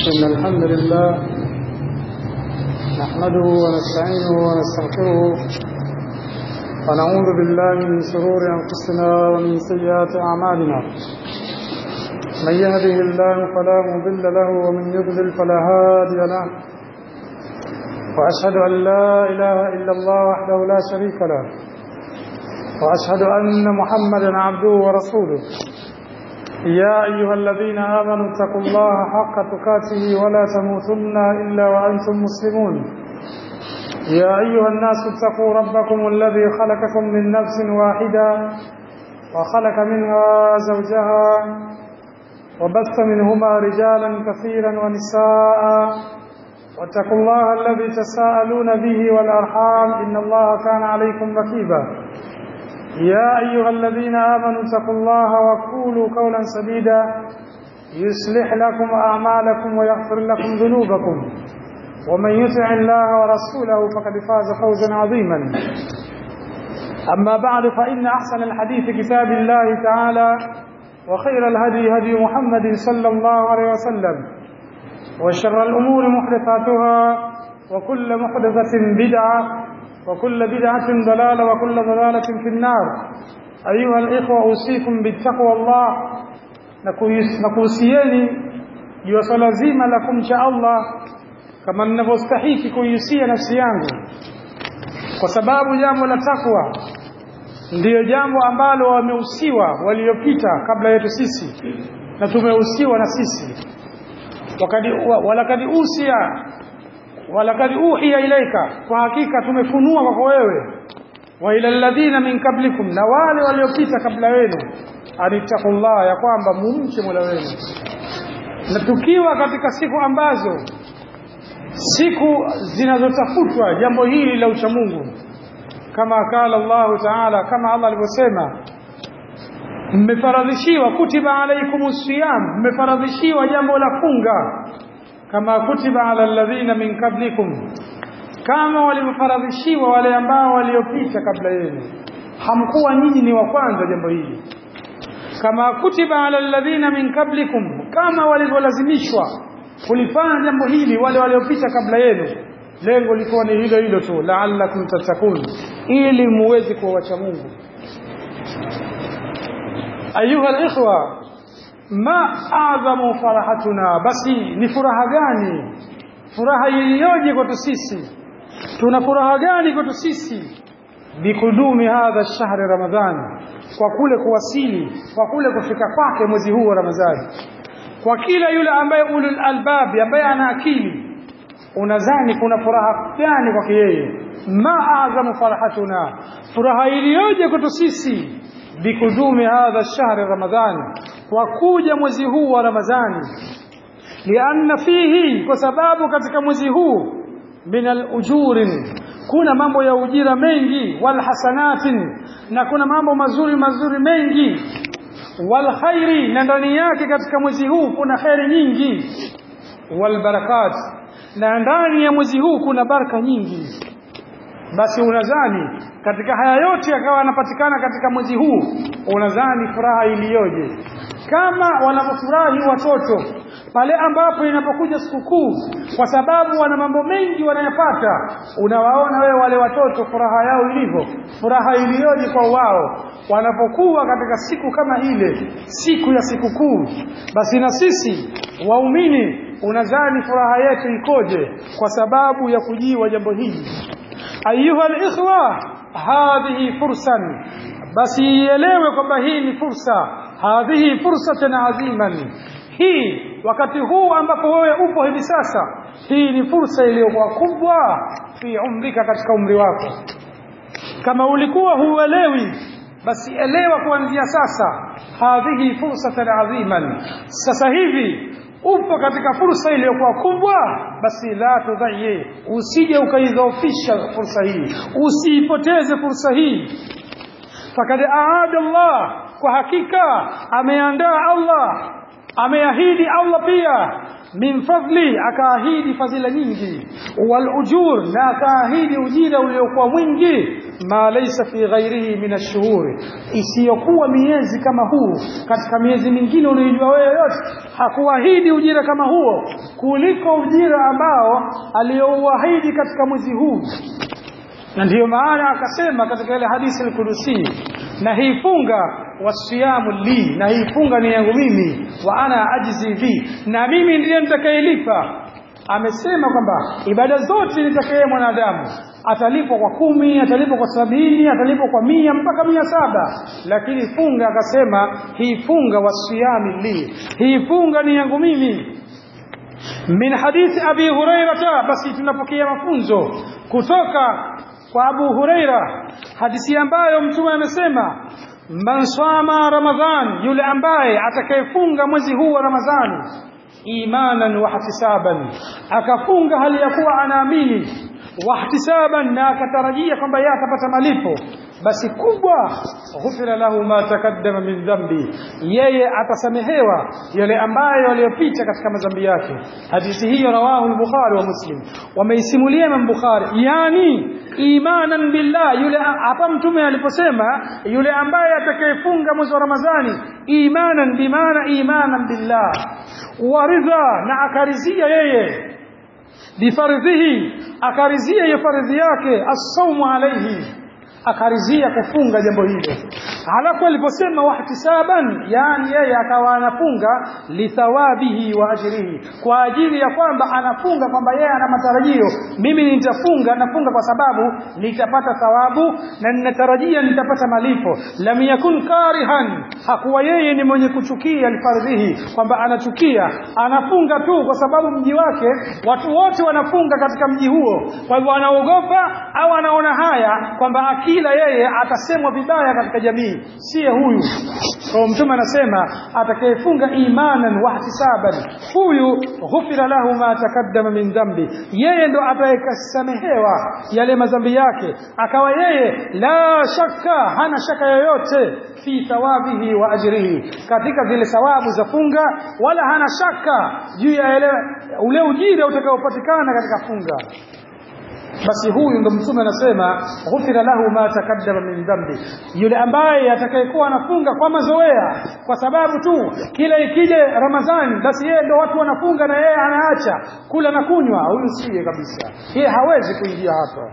إن الحمد لله نحمده ونستعينه ونستغفره ونعوذ بالله من شرور أنفسنا ومن سيئات أعمالنا. من يهده الله فلا مضل له ومن يضلل فلا هادي له. وأشهد أن لا إله إلا الله وحده لا شريك له، وأشهد أن محمدا عبده ورسوله. يا أيها الذين آمنوا اتقوا الله حق تقاته ولا تموتن إلا وأنتم مسلمون. يا أيها الناس اتقوا ربكم الذي خلقكم من نفس واحدة وخلق منها زوجها وبث منهما رجالا كثيرا ونساء واتقوا الله الذي تساءلون به والأرحام إن الله كان عليكم رقيبا. يا أيها الذين آمنوا اتقوا الله وقولوا قولا سديدا يصلح لكم أعمالكم ويغفر لكم ذنوبكم، ومن يطع الله ورسوله فقد فاز فوزا عظيما. أما بعد، فإن أحسن الحديث كتاب الله تعالى، وخير الهدي هدي محمد صلى الله عليه وسلم، وشر الأمور محدثاتها، وكل محدثة بدعة، وكل بدعة ضلالة، وكل ضلالة في النار. أيها الإخوة، أوصيكم بالتقوى الله. nakuhusieni juu ya swala zima la kumcha Allah kama ninavyostahili kuihusia nafsi yangu, kwa sababu jambo la takwa ndiyo jambo ambalo wamehusiwa waliopita kabla yetu sisi na tumehusiwa na sisi. walakad uhiya ilaika, kwa hakika tumefunua kwako wewe, wa ila alladhina min qablikum, na wale waliopita kabla wenu, anittaqullah, ya kwamba mumche Mola wenu. Na tukiwa katika siku ambazo siku zinazotafutwa jambo hili la uchamungu, kama kala Allah Ta'ala, kama Allah alivyosema, mmefaradhishiwa, kutiba alaikumus siyam, mmefaradhishiwa jambo la funga, kama kutiba ala alladhina min qablikum, kama walivyofaradhishiwa wale ambao waliopita kabla yenu. Hamkuwa nyinyi ni wa kwanza jambo hili. Kama kutiba ala alladhina min qablikum, kama walivyolazimishwa kulifanya jambo hili wale waliopita kabla yenu. Lengo liko ni hilo hilo tu, la'allakum tattaqun, ili muweze kuacha Mungu. Ayuha al-ikhwa, ma a'zamu farahatuna, basi ni furaha gani, furaha iliyoje kwetu sisi, tuna furaha gani kwetu sisi bikudumi hadha shahri Ramadhan, kwa kule kuwasili, kwa kule kufika kwake mwezi huu wa Ramadhani. Kwa kila yule ambaye ulul albab, ambaye ana akili, unadhani kuna furaha gani kwake yeye? Ma a'zamu farahatuna, furaha iliyoje kwetu sisi bikudumi hadha shahri Ramadhan, kwa kuja mwezi huu wa Ramadhani. Lianna fihi, kwa sababu katika mwezi huu, min al-ujurin, kuna mambo ya ujira mengi, wal hasanatin, na kuna mambo mazuri mazuri mengi, wal khairi, na ndani yake katika mwezi huu kuna khairi nyingi, wal barakat, na ndani ya mwezi huu kuna baraka nyingi. Basi unadhani katika haya yote yakawa yanapatikana katika mwezi huu, unadhani furaha iliyoje? Kama wanapofurahi watoto pale ambapo inapokuja sikukuu, kwa sababu wana mambo mengi wanayapata, unawaona wewe wale watoto furaha yao ilivyo, furaha iliyoje kwa wao wanapokuwa katika siku kama ile, siku ya sikukuu. Basi na sisi waumini, unadhani furaha yetu ikoje kwa sababu ya kujiwa jambo hili? Ayuha al-ikhwa, hadhihi fursan, basi ielewe kwamba hii ni fursa. Hadhihi fursatan aziman, hii wakati huu ambapo wewe upo hivi sasa, hii ni fursa iliyokuwa kubwa fi umrika, katika umri wako. Kama ulikuwa huelewi, basi elewa kuanzia sasa. Hadhihi fursatan aziman, sasa hivi upo katika fursa iliyokuwa kubwa, basi la tudhayyi, usije ukaidhoofisha fursa hii, usiipoteze fursa hii. Fakad aada Allah, kwa hakika ameandaa Allah, ameahidi Allah pia, min fadli, akaahidi fadhila nyingi, wal ujur, na akaahidi ujira uliokuwa mwingi, ma laysa fi ghairihi min ash-shuhur, isiyokuwa miezi kama huu katika miezi mingine unayojua wewe yote, hakuahidi ujira kama huo kuliko ujira ambao aliyouahidi katika mwezi huu. Na ndiyo maana akasema katika ile hadithi al-Qudusi, na hii funga wasiyamu li, na hii funga ni yangu mimi, wa ana ajzi bi, na mimi ndiye nitakayelipa. Amesema kwamba ibada zote nitakaye mwanadamu atalipwa kwa 10, atalipwa kwa 70, atalipwa kwa 100 mpaka 107, lakini funga akasema hii funga wasiyami li, hii funga ni yangu mimi. Min hadithi Abi Hurairah, basi tunapokea mafunzo kutoka kwa Abu Huraira, hadithi ambayo mtume amesema man sama Ramadhan, yule ambaye atakayefunga mwezi huu wa Ramadhani imanan wa ihtisaban, akafunga hali ya kuwa anaamini, wa ihtisaban, na akatarajia kwamba yeye atapata malipo, basi kubwa, ghufira lahu ma taqaddama min dhanbi, yeye atasamehewa yale ambayo yaliyopita katika madhambi yake. Hadithi hiyo rawahu al-Bukhari wa Muslim, wameisimulia Imam Bukhari. Yani imanan billah, yule hapa mtume aliposema yule ambaye atakayefunga mwezi wa Ramadhani imanan, bimaana imanan billah, wa ridha, na akarizia yeye bifardhihi, akarizia ya fardhi yake, as-sawmu alayhi, akarizia kufunga jambo hilo. Halafu aliposema wahtisaban, yani yeye akawa anafunga lithawabihi wa ajrihi, kwa ajili ya kwamba anafunga kwamba yeye ana matarajio, mimi nitafunga, nafunga kwa sababu nitapata thawabu na ninatarajia nitapata malipo. Lam yakun karihan, hakuwa yeye ni mwenye kuchukia alfardhihi, kwamba anachukia, anafunga tu kwa sababu mji wake watu wote wanafunga katika mji huo, kwa hivyo anaogopa au anaona haya kwamba akila yeye atasemwa vibaya katika jamii. Si huyu. Kwa mtume anasema atakayefunga imanan wa ihtisaban, huyu ghufira lahu ma taqaddama min dhanbi, yeye ndo atakayesamehewa yale madhambi yake, akawa yeye la shakka, hana shaka yoyote fi thawabihi wa ajrihi, katika zile thawabu za funga, wala hana shaka juu ya ule ujira utakaopatikana katika funga. Basi huyu ndo mtume anasema ghufira lahu ma taqaddama min dhanbi, yule ambaye atakayekuwa anafunga kwa mazoea, kwa sababu tu kila ikija Ramadhani basi yeye ndo watu wanafunga na yeye anaacha kula na kunywa, huyu siye kabisa, yeye hawezi kuingia hapa.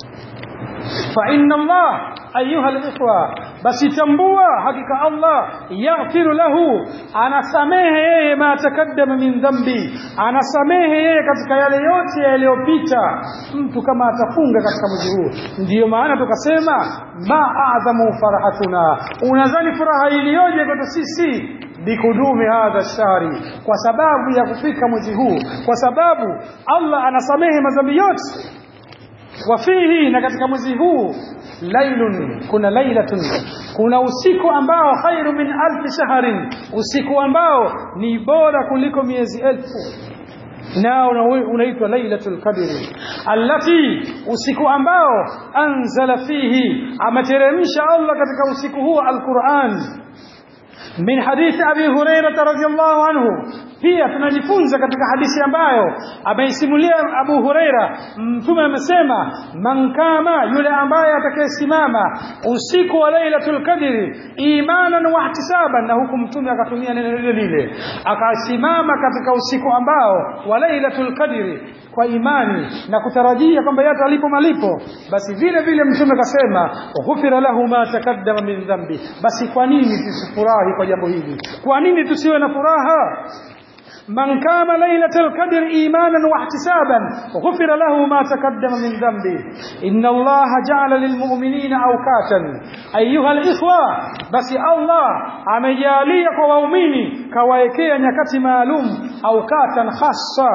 Fa inna Allah ayuha al-ikhwa, basi tambua hakika Allah yaghfiru lahu, anasamehe yeye ma taqaddama min dhanbi, anasamehe yeye katika yale yote yaliyopita mtu kama atafunga katika mwezi huu. Ndiyo maana tukasema ma a'zamu farahatuna, unadhani furaha iliyoje kwetu sisi bikudumi hadha shari, kwa sababu ya kufika mwezi huu, kwa sababu Allah anasamehe madhambi yote. Wafihi, na katika mwezi huu lailun, kuna lailatun, kuna usiku ambao khairu min alf shahrin, usiku ambao ni bora kuliko miezi 1000, nao unaitwa lailatul qadri, allati, usiku ambao anzala fihi, ameteremsha Allah katika usiku huo al-Qur'an. Min hadithi Abi Hurairah radhiyallahu anhu, pia tunajifunza katika hadithi ambayo ameisimulia Abu Huraira, mtume amesema man kama, yule ambaye atakayesimama usiku wa Lailatul Qadri imanan wa ihtisaban, na huku mtume akatumia neno lile, akasimama katika usiku ambao wa Lailatul Qadri kwa imani na kutarajia kwamba yatalipo malipo, basi vile vile mtume akasema ghufira lahu ma taqaddama min dhanbi. Basi kwa nini tusifurahi kwa jambo hili? Kwa nini tusiwe na furaha? من قام ليلة القدر إيمانا واحتسابا غفر له ما تقدم من ذنبه إن الله جعل للمؤمنين أوقاتا أيها الإخوة. بس الله amejalia kwa waumini kawaekea nyakati maalum, awqatan khassa.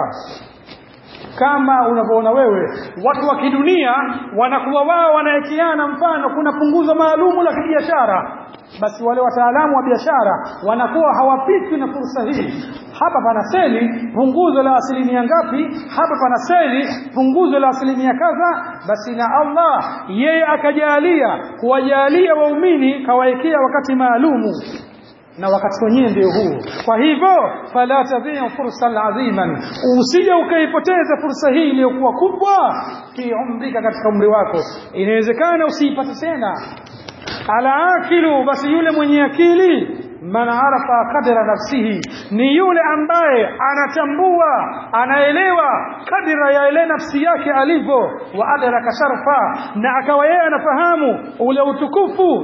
Kama unavyoona wewe watu wa kidunia wanakuwa wao wanaekeana, mfano kuna punguzo maalumu la kibiashara, basi wale wataalamu wa biashara wanakuwa hawapitwi na fursa hii. Hapa pana seli punguzo la asilimia ngapi, hapa pana seli punguzo la asilimia kadha, basi na Allah yeye akajalia kuwajalia waumini kawaekea wakati maalumu. na wakati wenyewe ndio huu. Kwa hivyo fala tadhi'u fursan aziman, usije ukaipoteza fursa hii iliyokuwa kubwa fi umrika, katika umri wako. Inawezekana usiipate tena. Al-aqilu, basi yule mwenye akili, man arafa qadra nafsihi, ni yule ambaye anatambua, anaelewa kadira ya ile nafsi yake alivyo, wa adraka sharfa, na akawa yeye anafahamu ule utukufu,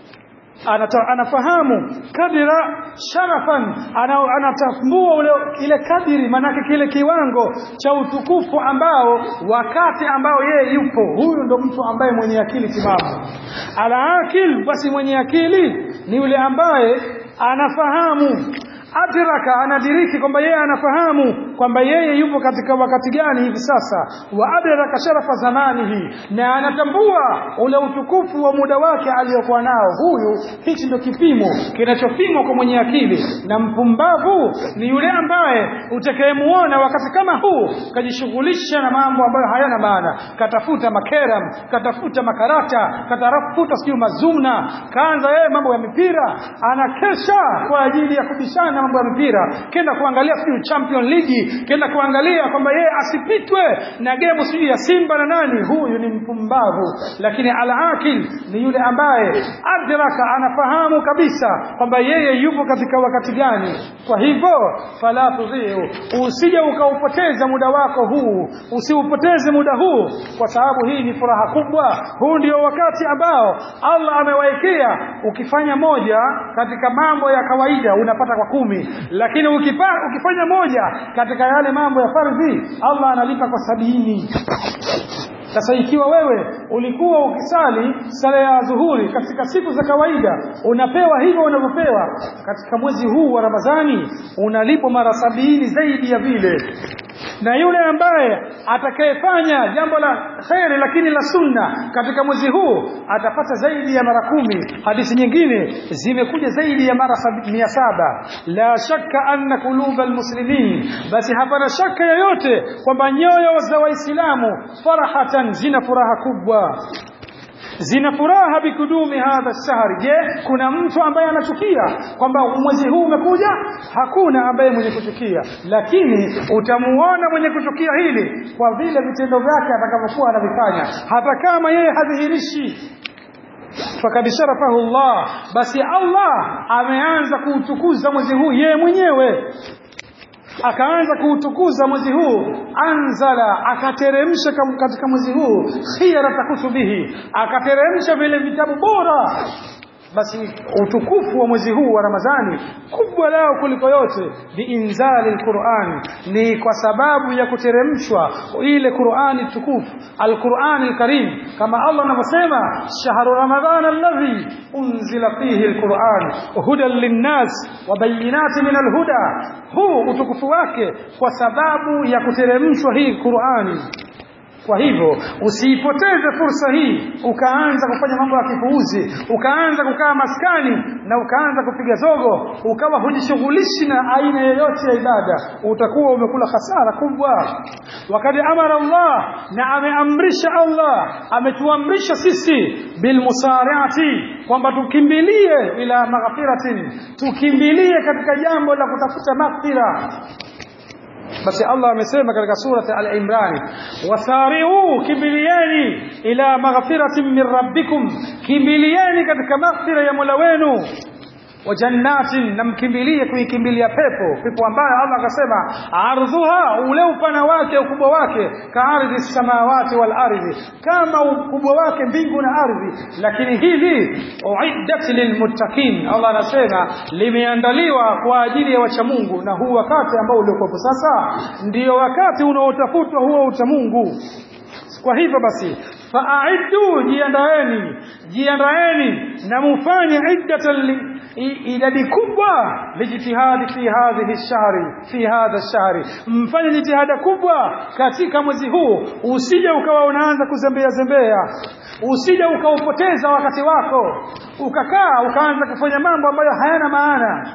anafahamu kadira sharafan, anatambua ile kadiri, manake kile kiwango cha utukufu ambao wakati ambao yeye yupo. Huyu ndo mtu ambaye mwenye akili timamu. Al-akil, basi mwenye akili ni yule ambaye anafahamu, adraka, anadiriki kwamba yeye anafahamu kwamba yeye yupo katika wakati gani hivi sasa, wa adraka sharafa zamanihi, na anatambua ule utukufu wa muda wake aliyokuwa nao. Huyu, hichi ndio kipimo kinachopimwa kwa mwenye akili. Na mpumbavu ni yule ambaye utakayemuona wakati kama huu kajishughulisha na mambo ambayo hayana maana, katafuta makeram, katafuta makarata, katafuta sio mazumna, kaanza yeye mambo ya mipira, anakesha kwa ajili ya kubishana mambo ya mpira, kenda kuangalia sio Champion League, kenda kuangalia kwamba yeye asipitwe na game sio ya Simba na nani. Huyu ni mpumbavu. Lakini al-akil ni yule ambaye adraka, anafahamu kabisa kwamba yeye yupo katika wakati gani. Kwa hivyo fala tudhi'u, usije ukaupoteza muda wako huu, usiupoteze muda huu, kwa sababu hii ni furaha kubwa. Huu ndio wakati ambao Allah amewaekea, ukifanya moja katika mambo ya kawaida unapata kwa 10, lakini ukifanya moja katika yale mambo ya fardhi Allah analipa kwa 70. Sasa ikiwa wewe ulikuwa ukisali sala ya dhuhuri katika siku za kawaida unapewa hivyo unavyopewa, katika mwezi huu wa Ramadhani unalipwa mara 70 zaidi ya vile. Na yule ambaye atakayefanya jambo la khairi lakini la sunna katika mwezi huu atapata zaidi ya mara 10. Hadithi nyingine zimekuja zaidi ya mara 700. La shakka anna qulubal muslimin, basi hapana shaka yoyote kwamba nyoyo za Waislamu farahatan, zina furaha kubwa, zina furaha bikudumi hadha shahri. Je, kuna mtu ambaye anachukia kwamba mwezi huu umekuja? Hakuna ambaye mwenye kuchukia, lakini utamuona mwenye kuchukia hili kwa vile vitendo vyake atakavyokuwa anavifanya, hata kama yeye hadhihirishi. Fakad sharafahu Allah, basi Allah ameanza kuutukuza mwezi huu yeye mwenyewe, akaanza kuutukuza mwezi huu. Anzala, akateremsha katika mwezi huu khiyarata kutubihi, akateremsha vile vitabu bora. Basi utukufu wa mwezi huu wa Ramadhani kubwa lao kuliko yote biinzali alquran, ni kwa sababu ya kuteremshwa ile Qur'ani tukufu, alquran alkarim, kama Allah anavyosema shahru ramadhana alladhi unzila fihi alquran hudan linnas wa bayinatin min alhuda. Huu utukufu wake kwa sababu ya kuteremshwa hii Qur'ani. Kwa hivyo usiipoteze fursa hii ukaanza kufanya mambo ya kipuuzi, ukaanza kukaa maskani na ukaanza kupiga zogo, ukawa hujishughulishi na aina yoyote ya ibada, utakuwa umekula hasara kubwa. Wakati amara Allah, na ameamrisha Allah, ametuamrisha sisi bilmusariati, kwamba tukimbilie ila maghfiratin, tukimbilie katika jambo la kutafuta maghfira. Basi Allah amesema katika surati Al-Imran, wasari'u, kimbilieni ila maghfiratin min rabbikum, kimbilieni katika maghfira ya Mola wenu, wa jannatin, na mkimbilie kuikimbilia pepo ambayo Allah akasema ardhuha, ule upana wake, ukubwa wake, kaardhi samawati wal ardhi, kama ukubwa wake mbingu na ardhi. Lakini hili uiddat lilmuttaqin, Allah anasema limeandaliwa kwa ajili ya wacha Mungu. Na huu wakati ambao uliokuwa sasa ndio wakati unaotafutwa huo ucha Mungu. Kwa hivyo basi fa'iddu, jiandaeni na mufanye idadi kubwa lijitihadi fi hadha shahri, mfanye jitihada kubwa katika mwezi huu. Usije ukawa unaanza kuzembea, usije ukaupoteza wakati wako ukaanza kufanya mambo ambayo hayana maana.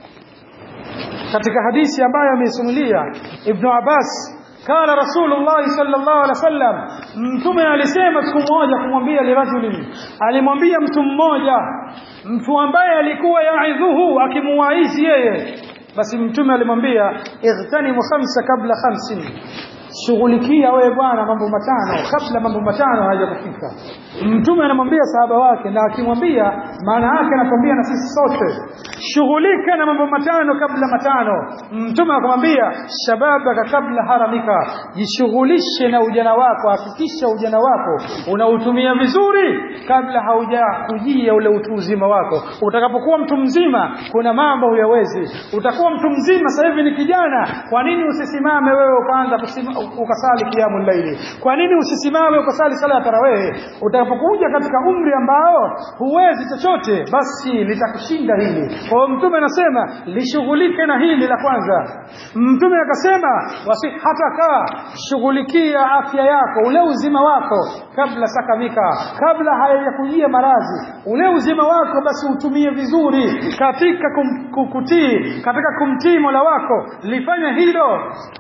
Katika hadithi ambayo amesimulia Ibn Abbas, قال رسول الله صلى الله عليه وسلم mtume alisema siku moja kumwambia lirajulin, alimwambia mtu mmoja, mtu ambaye alikuwa yaidhuhu, akimuwaizi yeye, basi mtume alimwambia ightanimu 5 kabla 50, shughulikia wewe bwana mambo matano kabla mambo matano hayajakufika. Mtume anamwambia sahaba wake, na akimwambia maana yake anakwambia na sisi sote, shughulika na mambo matano kabla matano. Mtume akamwambia shababaka kabla haramika, jishughulishe na ujana wako, hakikisha ujana wako unautumia vizuri kabla haujakujia ule utu uzima wako. Utakapokuwa mtu mzima kuna mambo huyawezi. Utakuwa mtu mzima sasa hivi ni kijana, kwa nini usisimame wewe ukaanza ukasali qiyamul layli? Kwa nini usisimame ukasali sala ya tarawih? Utakapokuja katika umri ambao huwezi chochote, basi litakushinda hili. Kwa mtume anasema lishughulike na hili la kwanza. Mtume akasema hataka shughulikia afya yako, ule uzima wako kabla sakamika, kabla hayajakujia maradhi. Ule uzima wako basi utumie vizuri katika kukutii, katika kumtii Mola wako, lifanya hilo.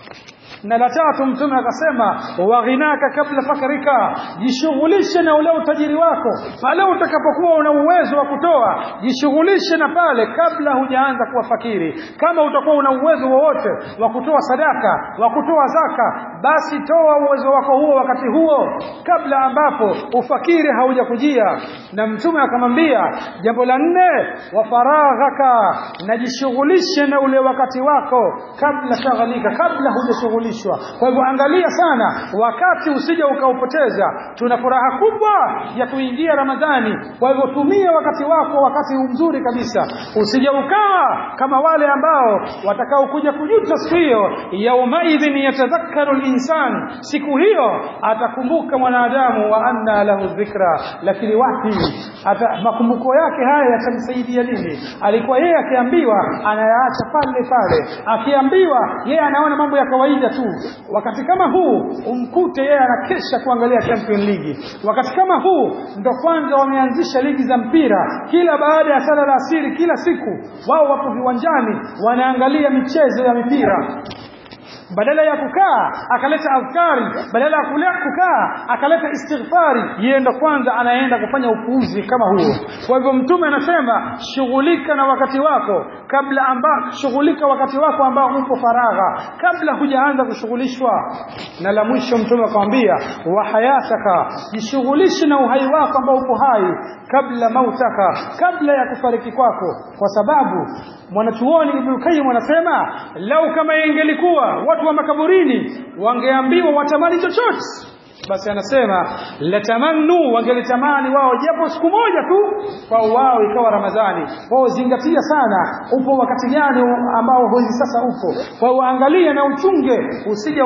Na la tatu mtume akasema waghinaka kabla fakrika, jishughulishe na ule utajiri wako pale utakapokuwa una uwezo wa kutoa, jishughulishe na pale kabla hujaanza kuwa fakiri. Kama utakuwa una uwezo wowote wa kutoa sadaka, wa kutoa zaka, basi toa uwezo wako huo wakati huo kabla ambapo ufakiri haujakujia. Na mtume akamwambia jambo la 4, wa faraghaka, najishughulishe na ule wakati wako kabla shaghalika, kabla hujashughulisha. Kwa hivyo angalia sana wakati usije ukaupoteza. Tuna furaha kubwa ya kuingia Ramadhani, kwa hivyo tumia wakati wako wakati mzuri kabisa. Usije ukawa kama wale ambao watakao kuja kujuta siku hiyo. Yaumaidhin yatadhakkaru al-insan, siku hiyo atakumbuka mwanadamu wa anna lahu dhikra, lakini wapi makumbuko yake haya yatamsaidia nini? Alikuwa yeye akiambiwa anayaacha pale pale, akiambiwa yeye anaona mambo ya kawaida tu. Wakati kama huu umkute yeye anakesha kuangalia Champions League. Wakati kama huu ndo kwanza wameanzisha ligi za mpira, kila baada ya sala la asiri kila siku wao wapo viwanjani wanaangalia michezo ya mipira. Badala ya kukaa akaleta adhkari, badala ya kukaa akaleta istighfari, yeye ndo kwanza anaenda kufanya upuuzi kama huo. Kwa hivyo mtume anasema shughulika na wakati wako shughulika wakati wako ambao upo faragha kabla hujaanza kushughulishwa. Na la mwisho mtume akamwambia wa hayataka, jishughulishe na uhai wako ambao upo hai kabla mautaka, kabla ya kufariki kwako. Kwa sababu mwanachuoni Ibn Qayyim anasema lau kama ingelikuwa watu wa makaburini wangeambiwa watamani chochote, basi anasema latamannu, wangelitamani wao japo siku moja tu kwa wao ikawa Ramadhani. Wao zingatia sana upo wakati gani ambao hivi sasa upo, kwa uangalia na uchunge usije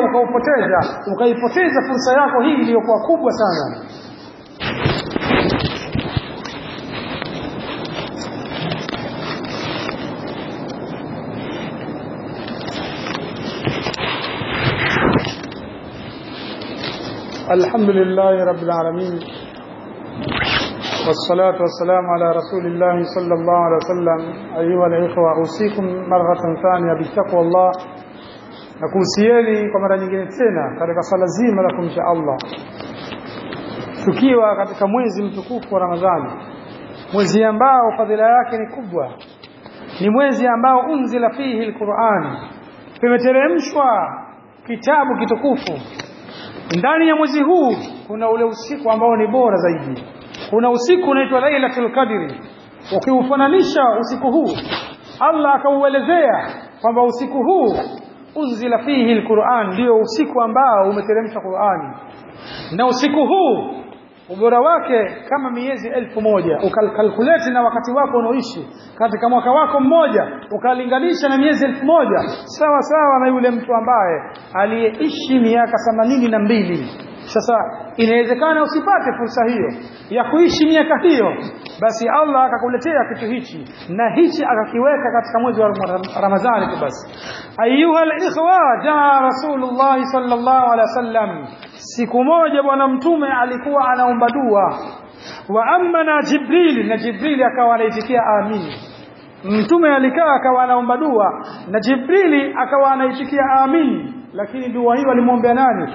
ukaipoteza fursa yako hii iliyokuwa kubwa sana. الحمد لله رب العالمين والصلاة والسلام على رسول الله صلى الله عليه وسلم. أيها الإخوة، أوصيكم مرة ثانية بتقوى الله. Nakuhusieni kwa mara nyingine tena katika swala zima la kumcha Allah, tukiwa katika mwezi mtukufu wa Ramadhani, mwezi ambao fadhila yake ni kubwa, ni mwezi ambao unzila fihi al-Qur'an, kimeteremshwa kitabu kitukufu. Ndani ya mwezi huu kuna ule usiku ambao ni bora zaidi. Kuna usiku unaitwa Lailatul Qadri. Ukiufananisha usiku huu, Allah akauelezea kwamba usiku huu unzila fihi al-Qur'an, ndio usiku ambao umeteremshwa Qur'ani. Na usiku huu ubora wake kama miezi 1000. Ukalculate na wakati wako unaoishi katika mwaka wako mmoja, ukalinganisha na miezi 1000, sawa sawa na yule mtu ambaye aliyeishi miaka 82. Sasa inawezekana usipate fursa hiyo ya kuishi miaka hiyo, basi Allah akakuletea kitu hichi na hichi akakiweka katika mwezi wa Ramadhani tu basi. Ayuha al-ikhwa, jaa Rasulullah sallallahu alaihi wasallam, siku moja bwana mtume alikuwa anaomba dua, wa amana Jibril, na Jibril akawa anaitikia amin. Mtume alikaa akawa anaomba dua na Jibril akawa anaitikia amin, lakini dua hiyo alimwombea nani?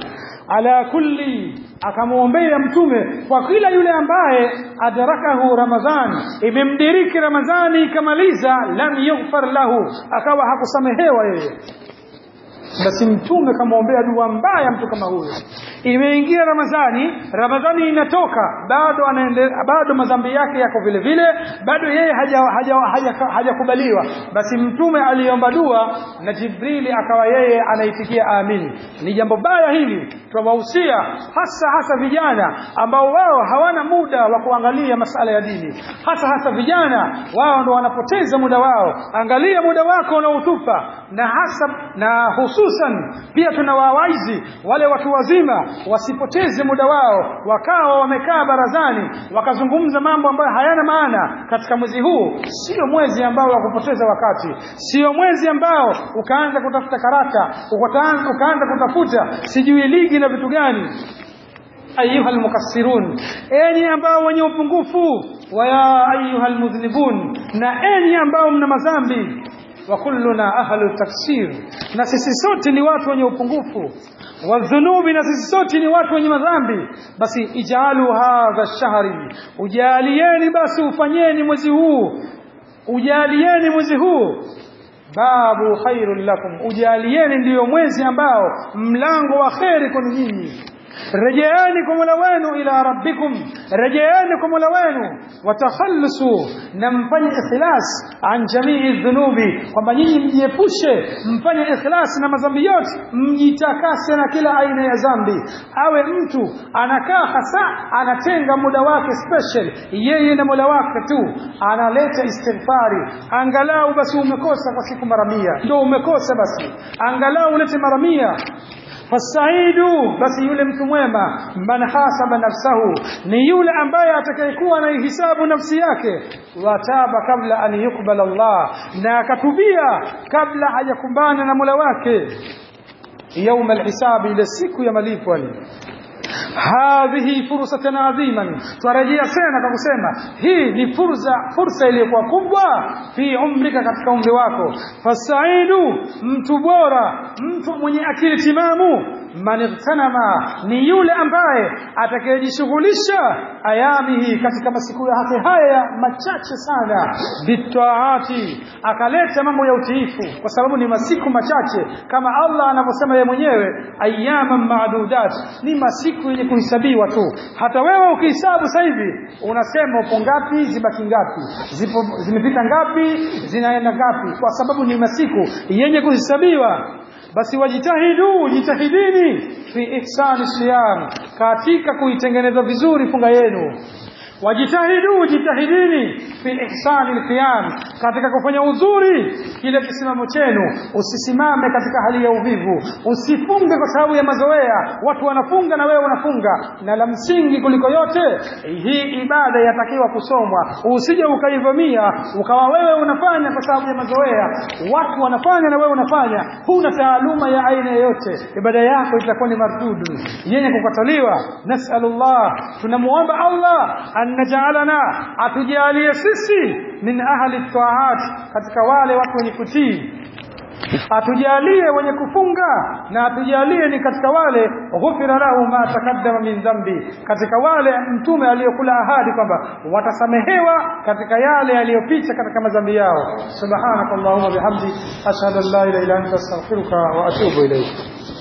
ala kulli, akamuombea mtume kwa kila yule ambaye adrakahu Ramadhan, imemdiriki Ramadhani ikamaliza, lam yughfar lahu, akawa hakusamehewa yeye. Basi mtume kamuombea dua mbaya mtu kama huyo. Imeingia Ramadhani inatoka, bado madhambi yake yako vile vile, bado yeye hajakubaliwa. Basi mtume aliomba dua na Jibrili akawa yeye anaitikia amin. Ni jambo baya hili, tunawahusia hasa vijana ambao wao hawana muda wa kuangalia masala ya dini. Hasa vijana wao ndo wanapoteza muda wao. Angalia muda wako unaotupa, na hususan pia tunawawaizi wale watu wazima wasipoteze muda wao wakawa wamekaa barazani wakazungumza mambo ambayo hayana maana katika mwezi huu. Sio mwezi ambao wa kupoteza wakati, sio mwezi ambao ukaanza kutafuta karata, ukaanza kutafuta sijui ligi na vitu gani. Ayuhal mukassirun, enyi ambao wenye upungufu, wa ya ayuhal mudhnibun, na enyi ambao mna madhambi. Wa kulluna ahlu taksir, na sisi sote ni watu wenye upungufu. Wa dhunubi, na sisi sote ni watu wenye madhambi. Basi ijalu hadha shahri, ujalieni, basi ufanyeni mwezi huu, ujalieni mwezi huu babu khairul lakum, ujalieni ndiyo mwezi ambao mlango wa khairi kwa nyinyi. Rejeeni kwa Mola wenu, ila rabbikum, rejeeni kwa Mola wenu, watakhallasu, na mfanye ikhlas an jamii dhunubi, kwamba nyinyi mjiepushe, mfanye ikhlas na madhambi yote, mjitakase na kila aina ya dhambi. Awe mtu anakaa hasa anatenga muda wake special yeye na Mola wake tu, analeta istighfari. Angalau basi umekosa kwa siku mara 100, ndio umekosa, basi angalau ulete mara 100. Fasaidu, basi yule mtu mwema, man hasaba nafsahu, ni yule ambaye atakayekuwa anaihisabu nafsi yake, wataba kabla an yukbala Allah, na akatubia kabla hajakumbana na Mola wake, يوم الحساب, ile siku ya malipo. Hadhihi fursatan adhiman, twarejea tena kwa kusema hii ni fursa iliyokuwa kubwa fi umrika, katika umri wako. Fasaidu, mtu bora, mtu mwenye akili timamu, man igtanama, ni yule ambaye atakayejishughulisha ayamihi, katika masiku yake haya machache sana, bitaati, akaleta mambo ya utiifu, kwa sababu ni masiku machache kama Allah anavyosema yeye mwenyewe, ayyaman ma'dudat, ni masiku yenye kuhesabiwa tu. Hata wewe ukihesabu sasa hivi unasema upo ngapi, zibaki ngapi, zimepita ngapi, zinaenda ngapi, kwa sababu ni masiku yenye kuhesabiwa. Basi wajitahidu, jitahidini fi ihsani siyam, katika kuitengeneza vizuri funga yenu. Wajitahidu, jitahidini fi ihsani alqiyam, katika kufanya uzuri kile kisimamo chenu. Usisimame katika hali ya uvivu, usifunge kwa sababu ya mazoea. Watu wanafunga na wewe unafunga, na la msingi kuliko yote, hii ibada yatakiwa kusomwa. Usije ukaivamia ukawa wewe unafanya kwa sababu ya mazoea. Watu wanafanya na wewe unafanya, huna taaluma ya aina yoyote, ibada yako itakuwa ni mardudu, yenye kukataliwa. Nasallallahu, tunamuomba Allah najalana, atujalie sisi min ahli taat, katika wale watu wenye kutii. Atujalie wenye kufunga, na atujalie ni katika wale ghufira lahu ma takaddama min dhambi, katika wale mtume aliyokula ahadi kwamba watasamehewa katika yale yaliyopita katika madhambi yao. Subhanakallahumma bihamdi, ashhadu an la ilaha illa anta, astaghfiruka wa atubu ilayk.